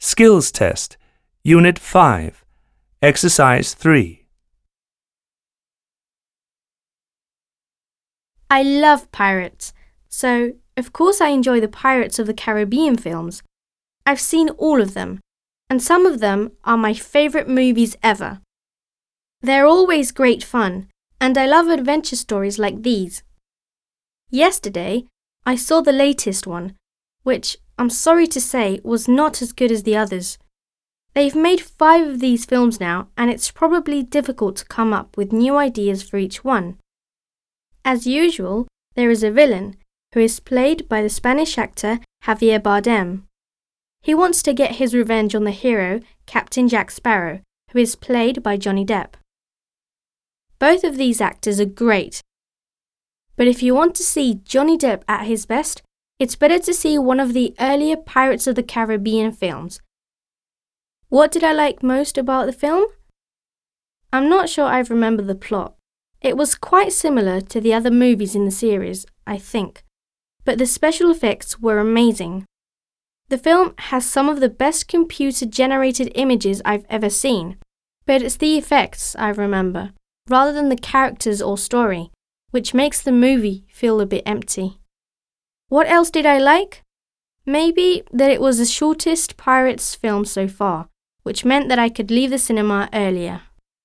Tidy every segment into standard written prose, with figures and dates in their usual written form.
Skills Test, Unit 5, Exercise 3. I love pirates, so of course I enjoy the Pirates of the Caribbean films. I've seen all of them, and some of them are my favourite movies ever. They're always great fun, and I love adventure stories like these. Yesterday, I saw the latest one, which, I'm sorry to say, was not as good as the others. They've made 5 of these films now, and it's probably difficult to come up with new ideas for each one. As usual, there is a villain, who is played by the Spanish actor Javier Bardem. He wants to get his revenge on the hero, Captain Jack Sparrow, who is played by Johnny Depp. Both of these actors are great. But if you want to see Johnny Depp at his best, it's better to see one of the earlier Pirates of the Caribbean films. What did I like most about the film? I'm not sure I remember the plot. It was quite similar to the other movies in the series, I think, but the special effects were amazing. The film has some of the best computer-generated images I've ever seen, but it's the effects I remember, rather than the characters or story, which makes the movie feel a bit empty. What else did I like? Maybe that it was the shortest Pirates film so far, which meant that I could leave the cinema earlier.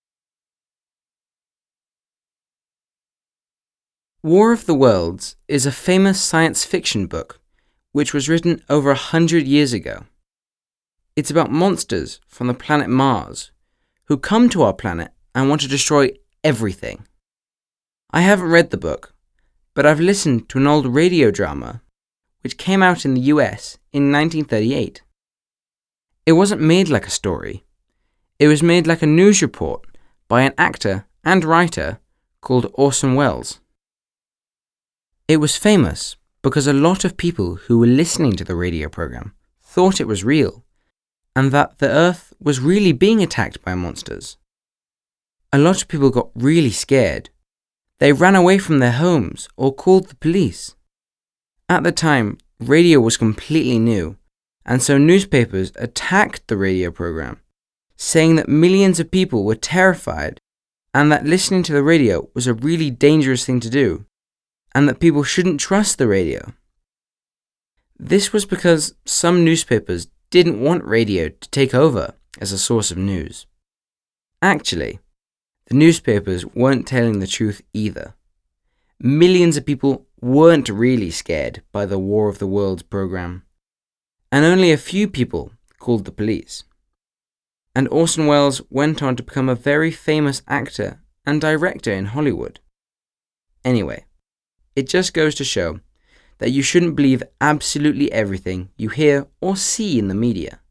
War of the Worlds is a famous science fiction book which was written over 100 years ago. It's about monsters from the planet Mars who come to our planet and want to destroy everything. I haven't read the book, but I've listened to an old radio drama which came out in the US in 1938. It wasn't made like a story. It was made like a news report by an actor and writer called Orson Welles. It was famous because a lot of people who were listening to the radio program thought it was real and that the Earth was really being attacked by monsters. A lot of people got really scared. They ran away from their homes or called the police. At the time, radio was completely new, and so newspapers attacked the radio program, saying that millions of people were terrified and that listening to the radio was a really dangerous thing to do, and that people shouldn't trust the radio. This was because some newspapers didn't want radio to take over as a source of news. Actually, the newspapers weren't telling the truth either. Millions of people weren't really scared by the War of the Worlds program, and only a few people called the police. And Orson Welles went on to become a very famous actor and director in Hollywood. Anyway, it just goes to show that you shouldn't believe absolutely everything you hear or see in the media.